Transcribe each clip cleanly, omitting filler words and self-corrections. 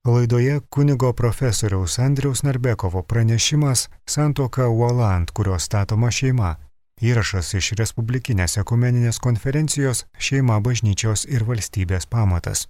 Laidoje kunigo profesoriaus Andriaus Narbekovo pranešimas Santuoka uola, ant kurios statoma šeima. Įrašas iš Respublikinės ekumeninės konferencijos Šeima, bažnyčios ir valstybės pamatas.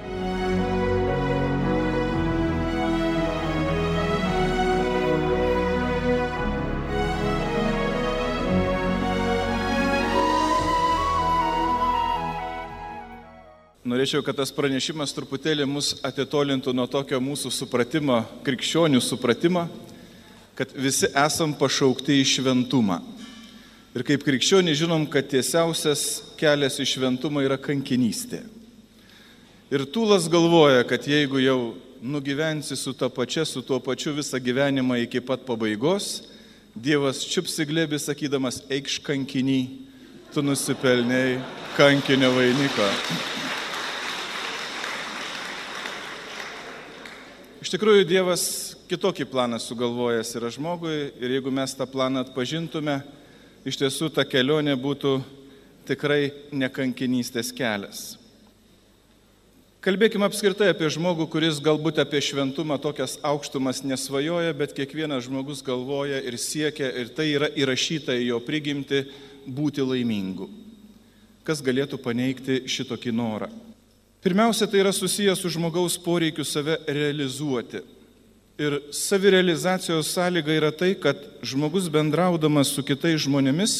Norėčiau, kad tas pranešimas truputėlį mus atitolintų nuo tokio mūsų supratimo, krikščionių supratimo, kad visi esam pašaukti į šventumą. Ir kaip krikščioniai žinom, kad tiesiausias kelias į šventumą yra kankinystė. Ir Tūlas galvoja, kad jeigu jau nugyvensi su tuo pačiu visą gyvenimą iki pat pabaigos, Dievas čiupsi glėbį sakydamas, eikš kankiny, tu nusipelnei kankinio vainiko. Iš tikrųjų, Dievas kitokį planą sugalvojęs yra žmogui ir jeigu mes tą planą atpažintume, iš tiesų ta kelionė būtų tikrai ne kankinystės kelias. Kalbėkime apskritai apie žmogų, kuris galbūt apie šventumą tokias aukštumas nesvajoja, bet kiekvienas žmogus galvoja ir siekia, ir tai yra įrašyta į jo prigimtį būti laimingu. Kas galėtų paneigti šitokį norą? Pirmiausia, tai yra susijęs su žmogaus poreikiu save realizuoti. Ir savirealizacijos sąlyga yra tai, kad žmogus bendraudamas su kitais žmonėmis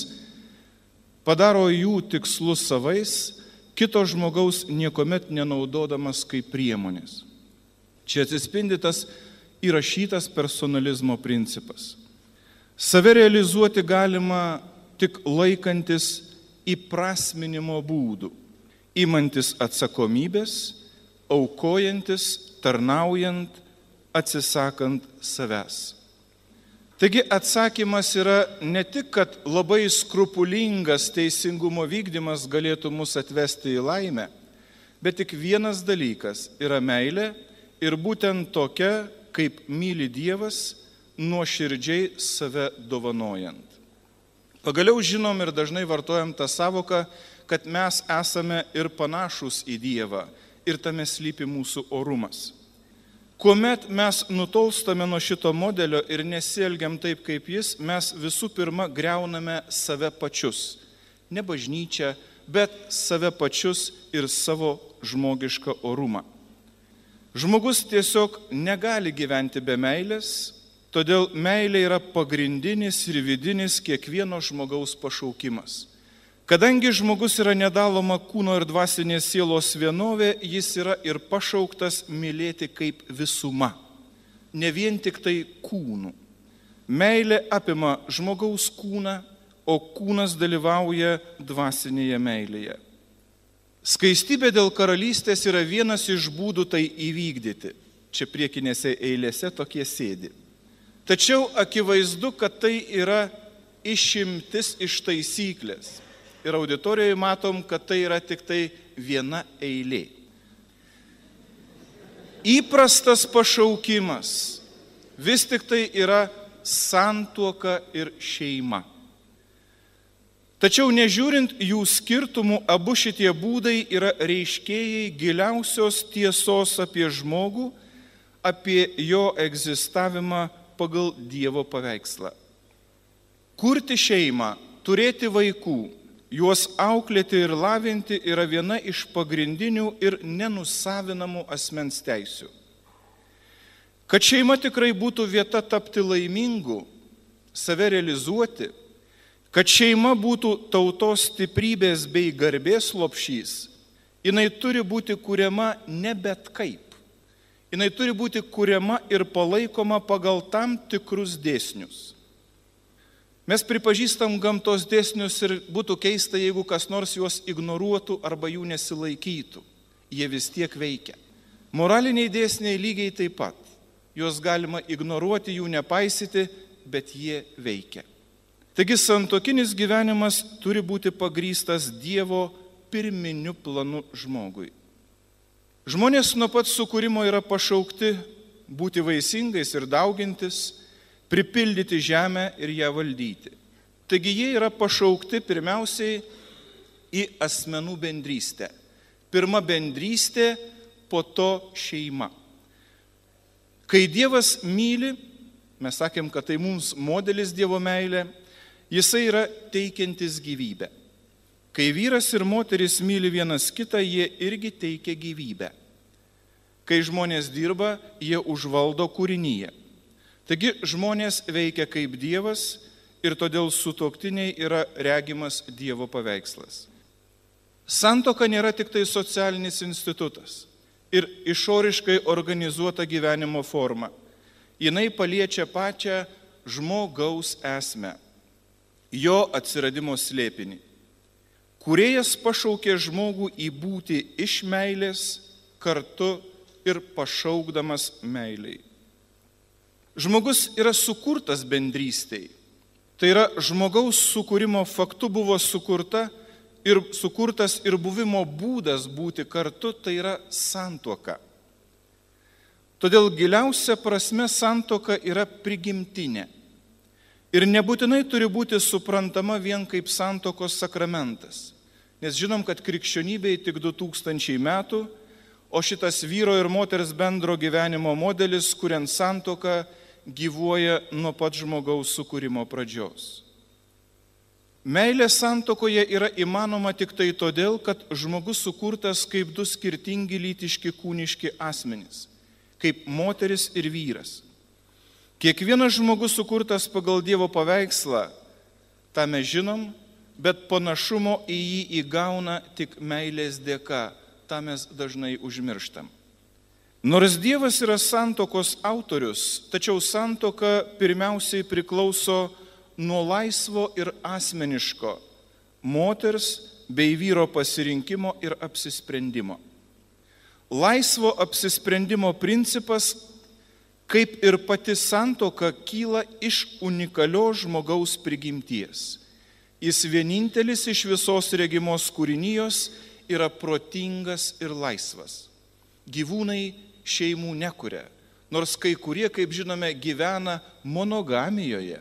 padaro jų tikslus savais, kito žmogaus niekuomet nenaudodamas kaip priemonės. Čia atsispindi tas įrašytas personalizmo principas. Save realizuoti galima tik laikantis įprasminimo būdų. Imantis atsakomybės, aukojantis, tarnaujant, atsisakant savęs. Taigi atsakymas yra ne tik, kad labai skrupulingas teisingumo vykdymas galėtų mus atvesti į laimę, bet tik vienas dalykas yra meilė ir būtent tokia, kaip myli Dievas, nuoširdžiai save dovanojant. Pagaliau žinom ir dažnai vartojam tą savoką, kad mes esame ir panašūs į Dievą ir tame slypi mūsų orumas. Kuomet mes nutolstame nuo šito modelio ir nesielgiam taip, kaip jis, mes visų pirma griauname save pačius. Ne bažnyčią, bet save pačius ir savo žmogišką orumą. Žmogus tiesiog negali gyventi be meilės, todėl meilė yra pagrindinis ir vidinis kiekvieno žmogaus pašaukimas. Kadangi žmogus yra nedaloma kūno ir dvasinės sielos vienovė, jis yra ir pašauktas mylėti kaip visuma, ne vien tik tai kūnu. Meilė apima žmogaus kūną, o kūnas dalyvauja dvasinėje meilėje. Skaistybė dėl karalystės yra vienas iš būdų tai įvykdyti. Čia priekinėse eilėse tokie sėdi. Tačiau akivaizdu, kad tai yra išimtis iš taisyklės. Ir auditorijoje matom, kad tai yra tik tai viena eilė. Įprastas pašaukimas vis tik tai yra santuoka ir šeima. Tačiau nežiūrint jų skirtumų, abu šitie būdai yra reiškėjai giliausios tiesos apie žmogų, apie jo egzistavimą pagal Dievo paveikslą. Kurti šeimą, turėti vaikų, juos auklėti ir lavinti yra viena iš pagrindinių ir nenusavinamų asmens teisių. Kad šeima tikrai būtų vieta tapti laimingu, save realizuoti, kad šeima būtų tautos stiprybės bei garbės lopšys, jinai turi būti kuriama ne bet kaip. Jinai turi būti kuriama ir palaikoma pagal tam tikrus dėsnius. Mes pripažįstam gamtos dėsnius ir būtų keista, jeigu kas nors juos ignoruotų arba jų nesilaikytų. Jie vis tiek veikia. Moraliniai dėsniai lygiai taip pat. Juos galima ignoruoti, jų nepaisyti, bet jie veikia. Taigi santuokinis gyvenimas turi būti pagrįstas Dievo pirminiu planu žmogui. Žmonės nuo pat sukūrimo yra pašaukti būti vaisingais ir daugintis, pripildyti žemę ir ją valdyti. Taigi jie yra pašaukti pirmiausiai į asmenų bendrystę. Pirma bendrystė, po to šeima. Kai Dievas myli, mes sakėm, kad tai mums modelis Dievo meilė, jisai yra teikiantis gyvybę. Kai vyras ir moteris myli vienas kitą, jie irgi teikia gyvybę. Kai žmonės dirba, jie užvaldo kūrinyje. Taigi žmonės veikia kaip Dievas ir todėl sutuoktiniai yra regimas Dievo paveikslas. Santuoka nėra tik tai socialinis institutas ir išoriškai organizuota gyvenimo forma. Jinai paliečia pačią žmogaus esmę, jo atsiradimo slėpinį. Kūrėjas pašaukė žmogų į būti iš meilės kartu ir pašaukdamas meiliai. Žmogus yra sukurtas bendrystei. Tai yra žmogaus sukūrimo faktu buvo sukurtas ir buvimo būdas būti kartu, tai yra santuoka. Todėl giliausia prasme santuoka yra prigimtinė. Ir nebūtinai turi būti suprantama vien kaip santuokos sakramentas. Nes žinom, kad krikščionybėje tik 2000 metų, o šitas vyro ir moters bendro gyvenimo modelis, kuriant santuoką, gyvuoja nuo pat žmogaus sukūrimo pradžios. Meilė santuokoje yra įmanoma tik tai todėl, kad žmogus sukurtas kaip du skirtingi lytiški kūniški asmenys, kaip moteris ir vyras. Kiekvienas žmogus sukurtas pagal Dievo paveikslą, tą mes žinom, bet panašumo į jį įgauna tik meilės dėka, tą mes dažnai užmirštam. Nors Dievas yra santuokos autorius, tačiau santuoka pirmiausiai priklauso nuo laisvo ir asmeniško moters bei vyro pasirinkimo ir apsisprendimo. Laisvo apsisprendimo principas, kaip ir pati santuoka, kyla iš unikalios žmogaus prigimties. Jis vienintelis iš visos regimos kūrinijos yra protingas ir laisvas. Gyvūnai šeimų nekuria, nors kai kurie, kaip žinome, gyvena monogamijoje.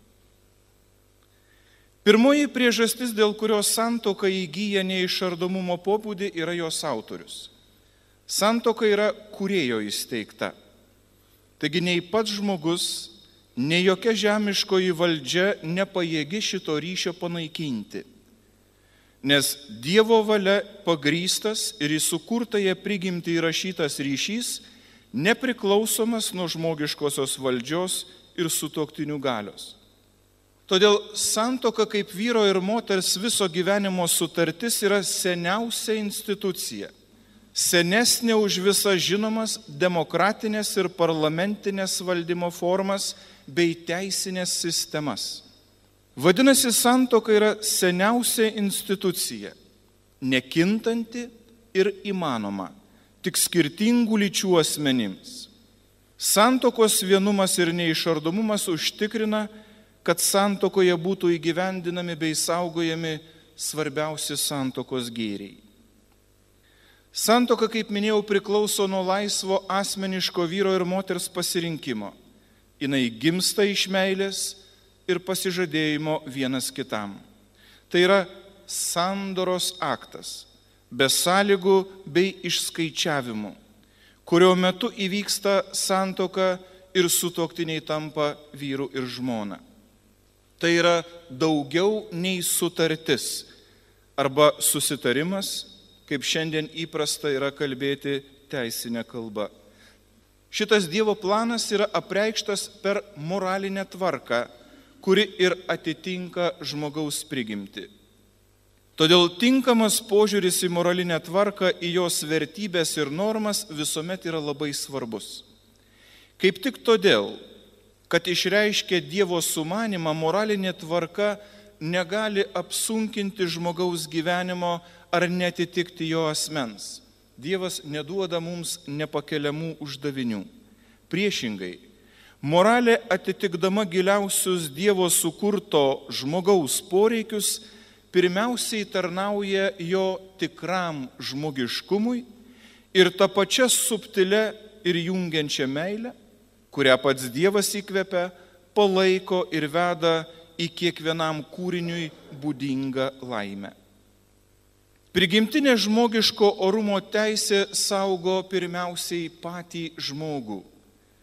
Pirmoji priežastis, dėl kurios santuoka įgyja neišardomumo pobūdį, yra jos autorius. Santuoka yra kūrėjo įsteigta. Taigi nei pats žmogus, nei jokia žemiškoji valdžia nepajėgi šito ryšio panaikinti. Nes Dievo valia pagrįstas ir į sukurtąją prigimtį įrašytas ryšys nepriklausomas nuo žmogiškosios valdžios ir sutuoktinių galios. Todėl santuoka kaip vyro ir moters viso gyvenimo sutartis yra seniausia institucija, senesnė už visas žinomas demokratinės ir parlamentinės valdymo formas bei teisinės sistemas. Vadinasi, santuoka yra seniausia institucija, nekintanti ir įmanoma, tik skirtingų lyčių asmenims. Santuokos vienumas ir neišardomumas užtikrina, kad santuokoje būtų įgyvendinami bei saugojami svarbiausi santuokos gėriai. Santuoka, kaip minėjau, priklauso nuo laisvo asmeniško vyro ir moters pasirinkimo. Jinai gimsta iš meilės ir pasižadėjimo vienas kitam. Tai yra sandoros aktas, be sąlygų bei išskaičiavimų, kurio metu įvyksta santuoka ir sutuoktiniai tampa vyru ir žmona. Tai yra daugiau nei sutartis arba susitarimas, kaip šiandien įprasta yra kalbėti teisinė kalba. Šitas Dievo planas yra apreikštas per moralinę tvarką, kuri ir atitinka žmogaus prigimtį. Todėl tinkamas požiūris į moralinę tvarką, į jos vertybės ir normas visuomet yra labai svarbus. Kaip tik todėl, kad išreiškia Dievo sumanimą, moralinė tvarka negali apsunkinti žmogaus gyvenimo ar netitikti jo asmens. Dievas neduoda mums nepakeliamų uždavinių. Priešingai, moralė atitikdama giliausius Dievo sukurto žmogaus poreikius, pirmiausiai tarnauja jo tikram žmogiškumui ir tą pačią subtilę ir jungiančią meilę, kurią pats Dievas įkvepia, palaiko ir veda į kiekvienam kūriniui būdingą laimę. Prigimtinė žmogiško orumo teisė saugo pirmiausiai patį žmogų.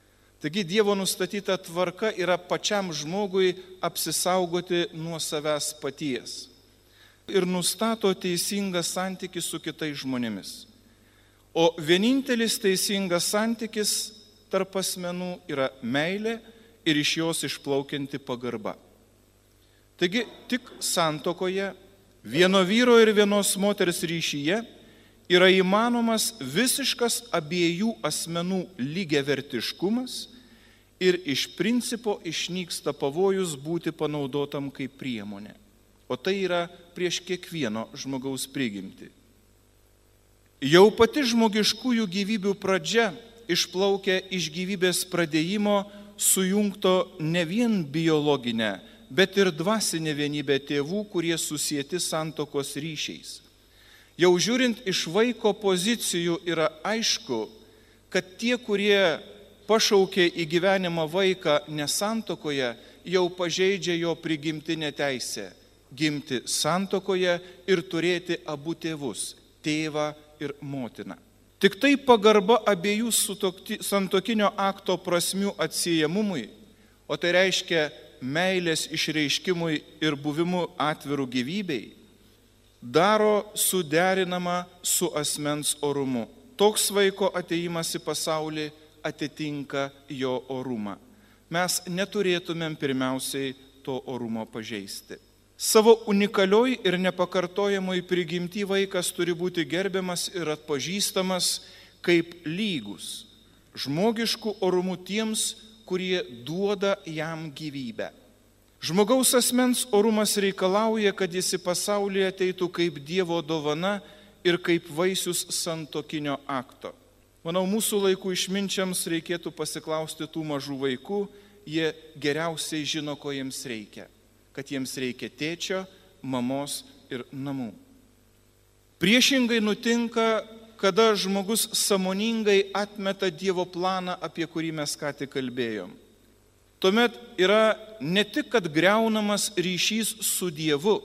Taigi Dievo nustatyta tvarka yra pačiam žmogui apsisaugoti nuo savęs paties ir nustato teisingą santykį su kitais žmonėmis. O vienintelis teisingas santykis tarp asmenų yra meilė ir iš jos išplaukianti pagarba. Taigi tik santuokoje, vieno vyro ir vienos moters ryšyje yra įmanomas visiškas abiejų asmenų lygiavertiškumas ir iš principo išnyksta pavojus būti panaudotam kaip priemonė. O tai yra prieš kiekvieno žmogaus prigimtį. Jau pati žmogiškųjų gyvybių pradžia išplaukia iš gyvybės pradėjimo sujungto ne vien biologinę, bet ir dvasinę vienybę tėvų, kurie susieti santuokos ryšiais. Jau žiūrint iš vaiko pozicijų yra aišku, kad tie, kurie pašaukė į gyvenimą vaiką nesantuokoje, jau pažeidžia jo prigimtinę teisę gimti santuokoje ir turėti abu tėvus, tėvą ir motiną. Tik tai pagarba abiejų santuokinio akto prasmių atsiejamumui, o tai reiškia meilės išreiškimui ir buvimu atvirų gyvybei, daro suderinamą su asmens orumu. Toks vaiko atėjimas į pasaulį atitinka jo orumą. Mes neturėtumėm pirmiausiai to orumo pažeisti. Savo unikalioj ir nepakartojamoj prigimty vaikas turi būti gerbiamas ir atpažįstamas kaip lygus, žmogiškų orumų tiems, kurie duoda jam gyvybę. Žmogaus asmens orumas reikalauja, kad jis į pasaulį ateitų kaip Dievo dovana ir kaip vaisius santuokinio akto. Manau, mūsų laikų išminčiams reikėtų pasiklausti tų mažų vaikų, jie geriausiai žino, ko jiems reikia. Kad jiems reikia tėčio, mamos ir namų. Priešingai nutinka, kada žmogus sąmoningai atmeta Dievo planą, apie kurį mes ką tik kalbėjom. Tuomet yra ne tik, kad griaunamas ryšys su Dievu,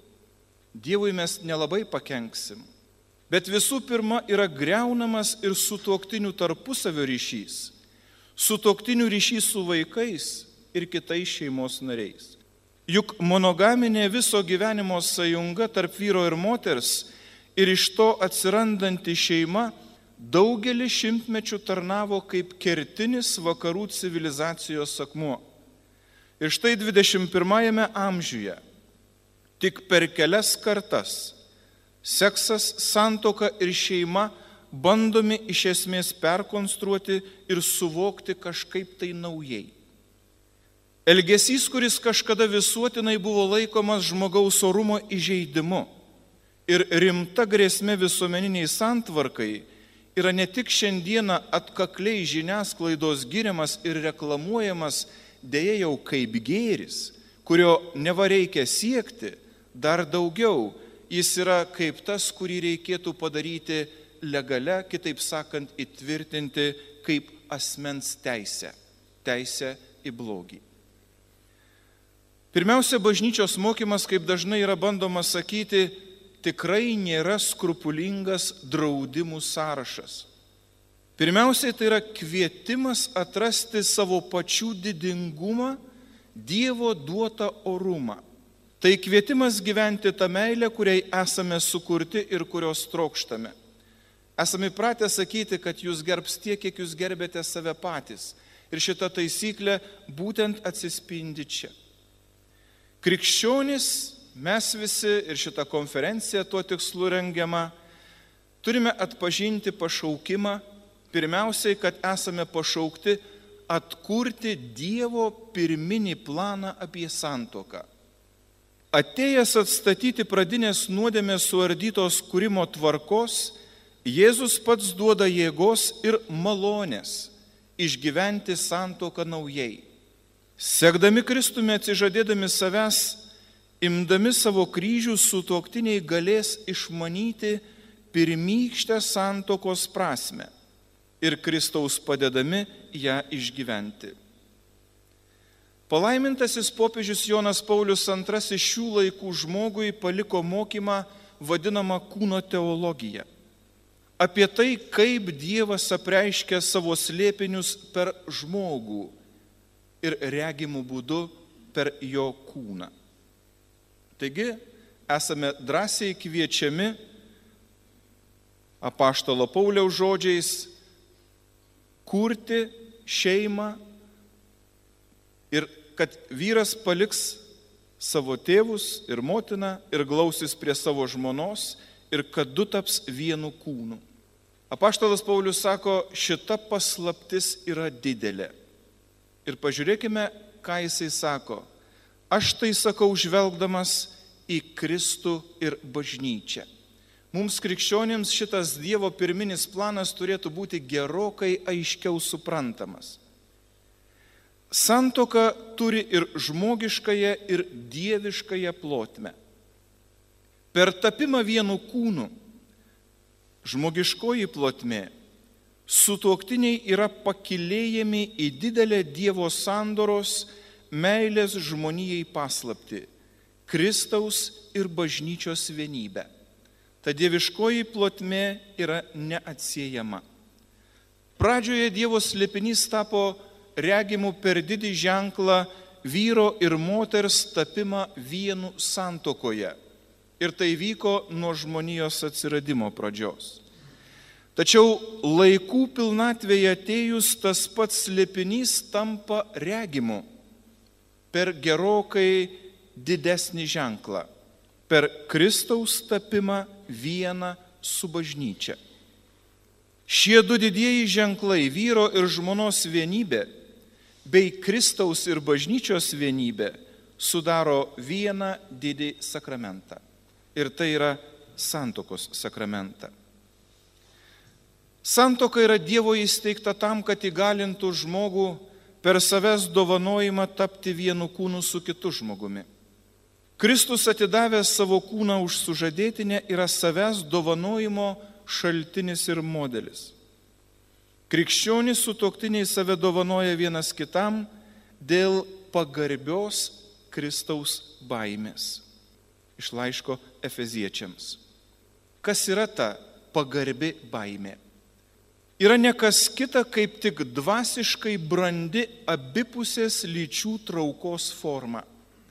Dievui mes nelabai pakenksim, bet visų pirma yra griaunamas ir sutuoktinių tarpusavio ryšys, sutuoktinių ryšys su vaikais ir kitais šeimos nariais. Juk monogaminė viso gyvenimo sąjunga tarp vyro ir moters ir iš to atsirandanti šeima daugelį šimtmečių tarnavo kaip kertinis vakarų civilizacijos akmuo. Ir štai 21 amžiuje tik per kelias kartas seksas, santuoka ir šeima bandomi iš esmės perkonstruoti ir suvokti kažkaip tai naujai. Elgesys, kuris kažkada visuotinai buvo laikomas žmogaus orumo įžeidimu ir rimta grėsme visuomeniniai santvarkai, yra ne tik šiandieną atkakliai žiniasklaidos giriamas ir reklamuojamas dėja jau kaip gėris, kurio neva reikia siekti, dar daugiau, jis yra kaip tas, kurį reikėtų padaryti legale, kitaip sakant, įtvirtinti kaip asmens teisę, teisę į blogį. Pirmiausia, bažnyčios mokymas, kaip dažnai yra bandoma sakyti, tikrai nėra skrupulingas draudimų sąrašas. Pirmiausiai, tai yra kvietimas atrasti savo pačių didingumą, Dievo duotą orumą. Tai kvietimas gyventi tą meilę, kuriai esame sukurti ir kurios trokštame. Esame įpratę sakyti, kad jūs gerbs tiek, kiek jūs gerbėte save patys. Ir šita taisyklė būtent atsispindi čia. Krikščionys, mes visi ir šita konferencija tuo tikslu rengiama, turime atpažinti pašaukimą, pirmiausiai, kad esame pašaukti atkurti Dievo pirminį planą apie santuoką. Atėjęs atstatyti pradinės nuodėmės suardytos kūrimo tvarkos, Jėzus pats duoda jėgos ir malonės išgyventi santuoką naujai. Sekdami Kristumi, atsižadėdami savęs, imdami savo kryžių, sutuoktiniai galės išmanyti pirmykštę santuokos prasmę ir Kristaus padedami ją išgyventi. Palaimintasis popiežius Jonas Paulius II šių laikų žmogui paliko mokymą vadinamą kūno teologiją. apie tai, kaip Dievas apreiškia savo slėpinius per žmogų ir regimų būdu per jo kūną. Taigi, esame drąsiai kviečiami apaštalo Pauliaus žodžiais kurti šeimą ir kad vyras paliks savo tėvus ir motiną ir glausis prie savo žmonos ir kad du taps vienu kūnu. Apaštalas Paulius sako, šita paslaptis yra didelė. Ir pažiūrėkime, ką jisai sako. Aš tai sakau žvelgdamas į Kristų ir bažnyčią. Mums krikščionims šitas Dievo pirminis planas turėtų būti gerokai aiškiau suprantamas. Santuoka turi ir žmogiškąją, ir dieviškąją plotmę. Per tapimą vienu kūnu, žmogiškoji plotmė, sutuoktiniai yra pakylėjami į didelę Dievo sandoros meilės žmonijai paslaptį, Kristaus ir bažnyčios vienybę. Ta dieviškoji plotmė yra neatsiejama. Pradžioje Dievo slėpinys tapo regimu per didį ženklą vyro ir moters tapimą vienu santuokoje. Ir tai vyko nuo žmonijos atsiradimo pradžios. Tačiau laikų pilnatvėje atėjus tas pats slėpinys tampa regimu per gerokai didesnį ženklą, per Kristaus tapimą vieną su bažnyčia. Šie du didieji ženklai, vyro ir žmonos vienybė, bei Kristaus ir bažnyčios vienybė, sudaro vieną didį sakramentą. Ir tai yra santuokos sakramentą. Santuoka yra Dievo įsteigta tam, kad įgalintų žmogų per savęs dovanojimą tapti vienu kūnu su kitu žmogumi. Kristus atidavęs savo kūną už sužadėtinę yra savęs dovanojimo šaltinis ir modelis. Krikščionys sutuoktiniai save dovanoja vienas kitam dėl pagarbios Kristaus baimės. Iš laiško Efeziečiams. Kas yra ta pagarbi baimė? Yra ne kas kita, kaip tik dvasiškai brandi abipusės lyčių traukos forma.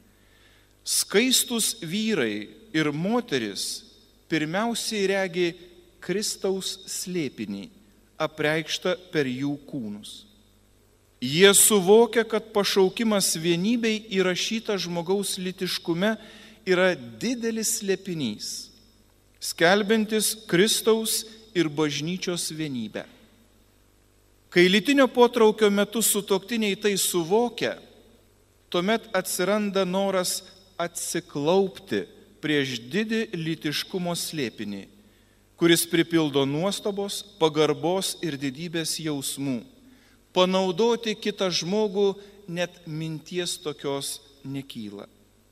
Skaistus vyrai ir moteris pirmiausiai regi Kristaus slėpinį, apreikštą per jų kūnus. Jie suvokia, kad pašaukimas vienybei įrašyta žmogaus lytiškume yra didelis slėpinys, skelbiantis Kristaus ir bažnyčios vienybę. Kai lytinio potraukio metu sutuoktiniai tai suvokia, tuomet atsiranda noras atsiklaupti prieš didį lytiškumo slėpinį, kuris pripildo nuostabos, pagarbos ir didybės jausmų. Panaudoti kitą žmogų net minties tokios nekyla.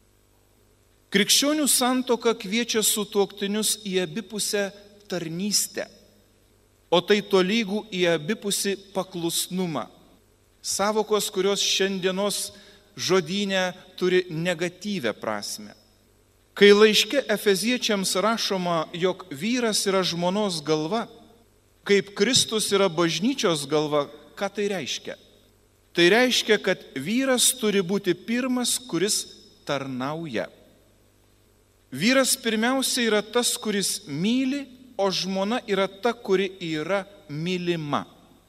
Krikščionių santuoka kviečia sutuoktinius į abipusę tarnystę, o tai tolygų į abipusį paklusnumą. Savokos, kurios šiandienos žodyne turi negatyvę prasme. Kai laiške Efeziečiams rašoma, jog vyras yra žmonos galva, kaip Kristus yra bažnyčios galva, ką tai reiškia? Tai reiškia, kad vyras turi būti pirmas, kuris tarnauja. Vyras pirmiausia yra tas, kuris myli, o žmona yra ta, kuri yra mylima.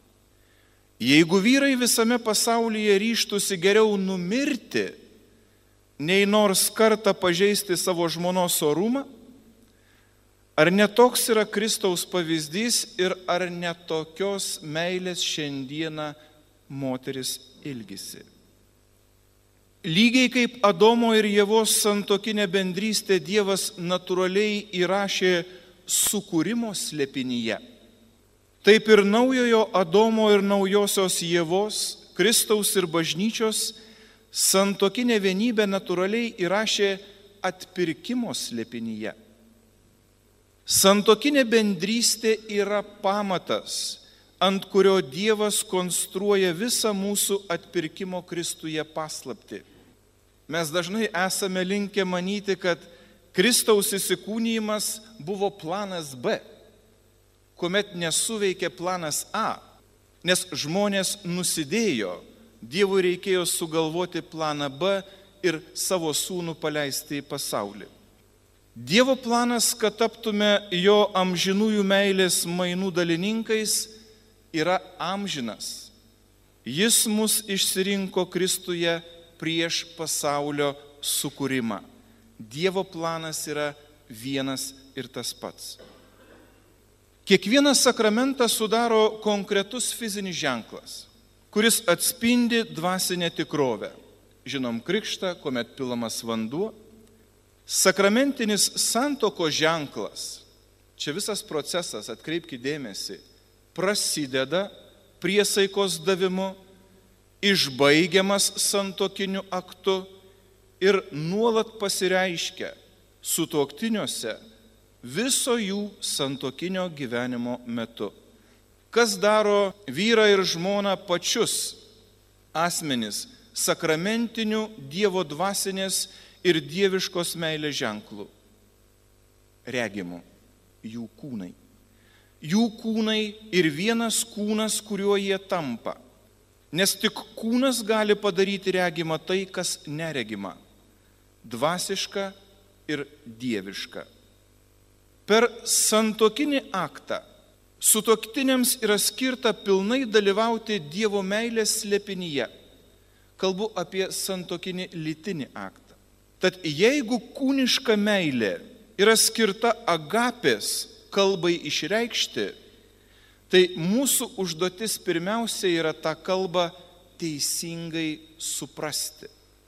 Jeigu vyrai visame pasaulyje ryžtųsi geriau numirti, nei nors kartą pažeisti savo žmonos orumą, ar netoks yra Kristaus pavyzdys ir ar netokios meilės šiandieną moteris ilgisi? Lygiai kaip Adomo ir Ievos santuokinė bendrystė Dievas natūraliai įrašė sukūrimo slėpinyje, taip ir naujojo Adomo ir naujosios Ievos, Kristaus ir bažnyčios santuokinė vienybė natūraliai įrašė atpirkimo slėpinyje. Santuokinė bendrystė yra pamatas, ant kurio Dievas konstruoja visą mūsų atpirkimo Kristuje paslaptį. Mes dažnai esame linkę manyti, kad Kristaus įsikūnijimas buvo planas B. kuomet nesuveikė planas A, nes žmonės nusidėjo, Dievui reikėjo sugalvoti planą B ir savo sūnų paleisti į pasaulį. Dievo planas, kad taptume jo amžinųjų meilės mainų dalininkais, yra amžinas. Jis mus išsirinko Kristuje prieš pasaulio sukūrimą. Dievo planas yra vienas ir tas pats. Kiekvieną sakramentą sudaro konkretus fizinis ženklas, kuris atspindi dvasinę tikrovę. Žinom krikštą, kuomet pilamas vanduo. Sakramentinis santuokos ženklas, čia visas procesas, atkreipkite dėmesį, prasideda priesaikos davimu, išbaigiamas santuokiniu aktu ir nuolat pasireiškia sutuoktiniuose viso jų santuokinio gyvenimo metu. Kas daro vyrą ir žmoną pačius asmenis sakramentinių Dievo dvasinės ir dieviškos meilės ženklų? Regimų, jų kūnai. Jų kūnai ir vienas kūnas, kuriuo jie tampa. Nes tik kūnas gali padaryti regimą tai, kas neregima. Dvasiška ir dieviška. Per santuokinį aktą sutuoktiniams yra skirta pilnai dalyvauti Dievo meilės slėpinyje. Kalbu apie santuokinį lytinį aktą. Tad jeigu kūniška meilė yra skirta agapės kalbai išreikšti, tai mūsų užduotis pirmiausia yra tą kalbą teisingai suprasti.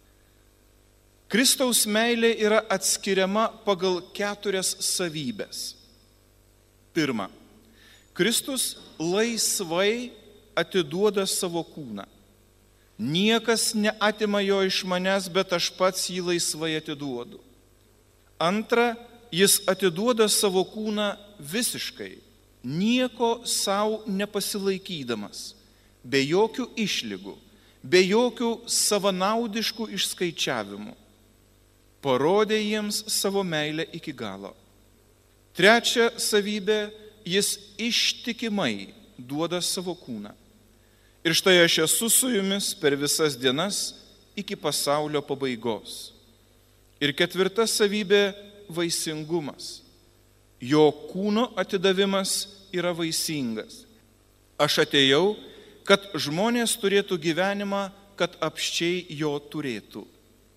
Kristaus meilė yra atskiriama pagal 4 savybės. Pirma, Kristus laisvai atiduoda savo kūną. Niekas neatima jo iš manęs, bet aš pats jį laisvai atiduodu. Antra, jis atiduoda savo kūną visiškai, nieko savo nepasilaikydamas, be jokių išlygų, be jokių savanaudiškų išskaičiavimų. Parodė jiems savo meilę iki galo. Trečia savybė, jis ištikimai duoda savo kūną. Ir štai aš esu su jumis per visas dienas iki pasaulio pabaigos. Ir 4 savybė, vaisingumas. Jo kūno atidavimas yra vaisingas. Aš atėjau, kad žmonės turėtų gyvenimą, kad apsčiai jo turėtų.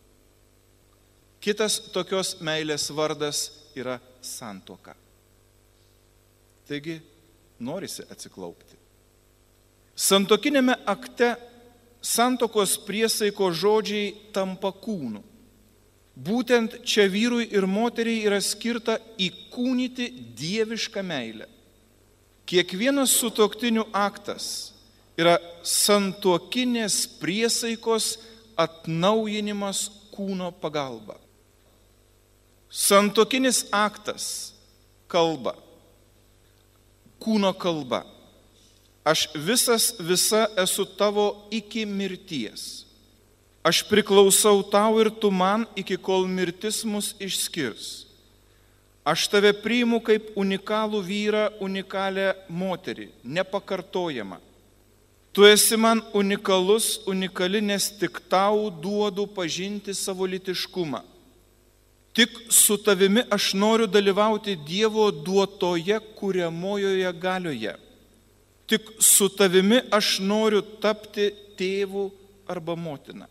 Kitas tokios meilės vardas yra santuoka. Taigi, norisi atsiklaupti. Santuokinėme akte santuokos priesaiko žodžiai tampa kūnu. Būtent čia vyrui ir moteriai yra skirta įkūnyti dievišką meilę. Kiekvienas sutuoktinių aktas yra santuokinės priesaikos atnaujinimas kūno pagalba. Santuokinis aktas kalba, kūno kalba. Aš visa esu tavo iki mirties. Aš priklausau tau ir tu man, iki kol mirtis mus išskirs. Aš tave priimu kaip unikalų vyrą, unikalią moterį, nepakartojamą. Tu esi man unikalus, unikali, nes tik tau duodu pažinti savo lytiškumą. Tik su tavimi aš noriu dalyvauti Dievo duotoje kuriamojoje galioje. Tik su tavimi aš noriu tapti tėvu arba motina.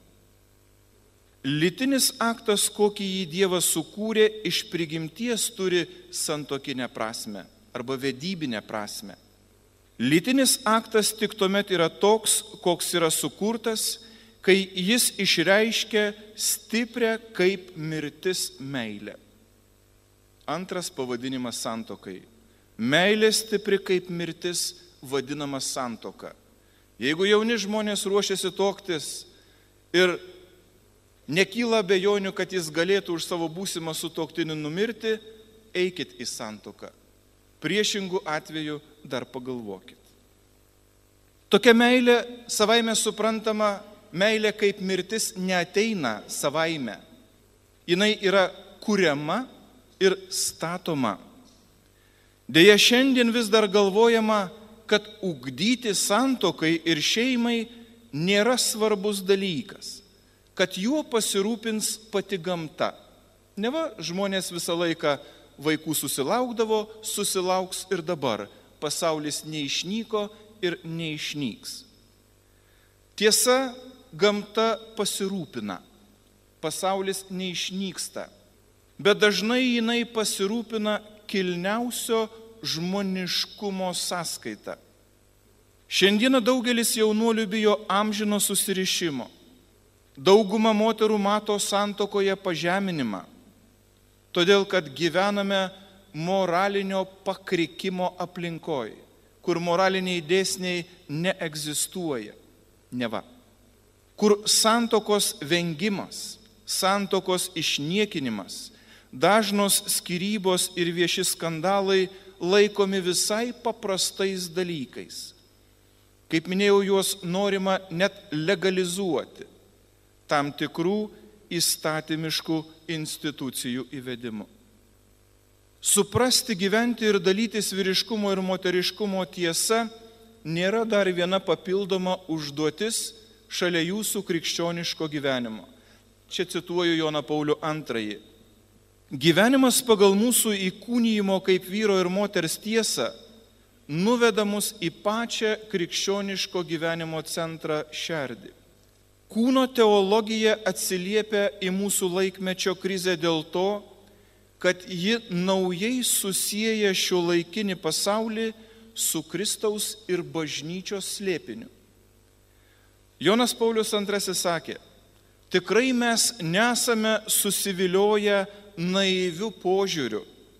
Lytinis aktas, kokį jį Dievas sukūrė, iš prigimties turi santuokinę prasmę arba vedybinę prasmę. Lytinis aktas tik tuomet yra toks, koks yra sukurtas, kai jis išreiškia stiprią kaip mirtis meilę. Antras pavadinimas santuokai. Meilė stipri kaip mirtis vadinama santuoka. Jeigu jauni žmonės ruošiasi tuoktis ir nekyla abejonių, kad jis galėtų už savo būsimą sutuoktinį numirti, eikit į santuoką. Priešingų atveju dar pagalvokit. Tokia meilė savaime suprantama, meilė kaip mirtis neateina savaime. Jinai yra kuriama ir statoma. Deja, šiandien vis dar galvojama, kad ugdyti santuokai ir šeimai nėra svarbus dalykas, kad juo pasirūpins pati gamta. Neva žmonės visą laiką vaikų susilaukdavo, susilauks ir dabar. Pasaulis neišnyko ir neišnyks. Tiesa, gamta pasirūpina. Pasaulis neišnyksta. Bet dažnai jinai pasirūpina kilniausio žmoniškumo sąskaita. Šiandieną daugelis jaunuolių bijo amžino susirišimo. Dauguma moterų mato santuokoje pažeminimą, todėl kad gyvename moralinio pakrikimo aplinkoj, kur moraliniai dėsniai neegzistuoja. Neva. Kur santuokos vengimas, santuokos išniekinimas, dažnos skyrybos ir vieši skandalai laikomi visai paprastais dalykais. Kaip minėjau, juos norima net legalizuoti tam tikrų įstatymiškų institucijų įvedimu. Suprasti, gyventi ir dalytis vyriškumo ir moteriškumo tiesa nėra dar viena papildoma užduotis šalia jūsų krikščioniško gyvenimo. Čia cituoju Joną Paulių II. Gyvenimas pagal mūsų įkūnijimo kaip vyro ir moters tiesą nuveda mus į pačią krikščioniško gyvenimo centrą širdį. Kūno teologija atsiliepia į mūsų laikmečio krizę dėl to, kad ji naujai susieja šiuolaikinį pasaulį su Kristaus ir bažnyčios slėpiniu. Jonas Paulius II sakė, tikrai mes nesame susivilioję naivių požiūrių,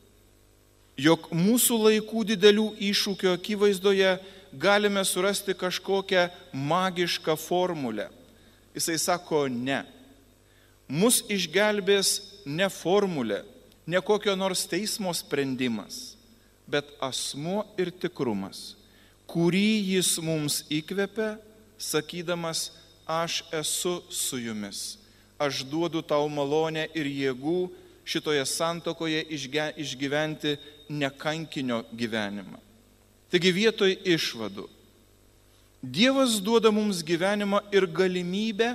jog mūsų laikų didelių iššūkio akivaizdoje galime surasti kažkokią magišką formulę. Jisai sako, ne. Mus išgelbės ne formulė, ne kokio nors teismo sprendimas, bet asmuo ir tikrumas, kurį jis mums įkvepia, sakydamas, aš esu su jumis, aš duodu tau malonę ir jėgų šitoje santuokoje išgyventi nekankinio gyvenimą. Taigi vietoj išvadų. Dievas duoda mums gyvenimą ir galimybę,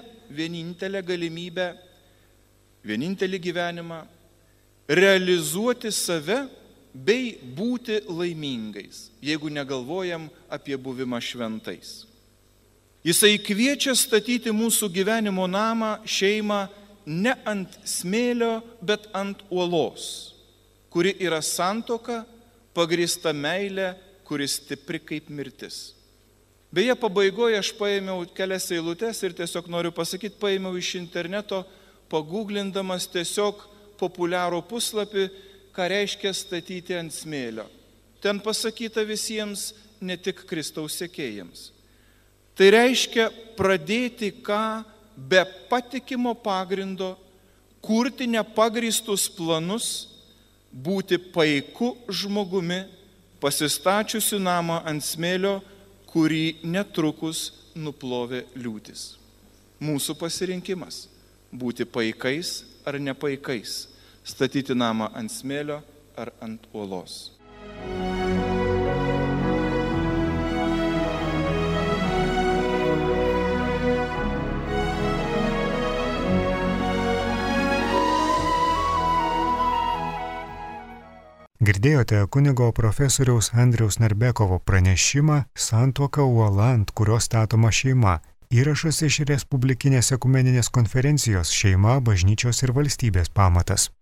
vienintelį gyvenimą, realizuoti save bei būti laimingais, jeigu negalvojam apie buvimą šventais. Jisai kviečia statyti mūsų gyvenimo namą, šeimą ne ant smėlio, bet ant uolos, kuri yra santuoka, pagrįsta meilė, kuri stipri kaip mirtis. Beje, pabaigoje aš paėmiau kelias eilutes ir tiesiog noriu pasakyti, paėmiau iš interneto, paguglindamas tiesiog populiarų puslapį, ką reiškia statyti ant smėlio. Ten pasakyta visiems, ne tik Kristaus sekėjams. Tai reiškia pradėti ką be patikimo pagrindo, kurti nepagrįstus planus, būti paiku žmogumi, pasistačiusiu namą ant smėlio, kurį netrukus nuplovė liūtis. Mūsų pasirinkimas – būti paikais ar nepaikais, statyti namą ant smėlio ar ant uolos. Girdėjote kunigo profesoriaus Andriaus Narbekovo pranešimą Santuoka uola, ant kurios statoma šeima. Įrašas iš Respublikinės ekumeninės konferencijos Šeima, bažnyčios ir valstybės pamatas.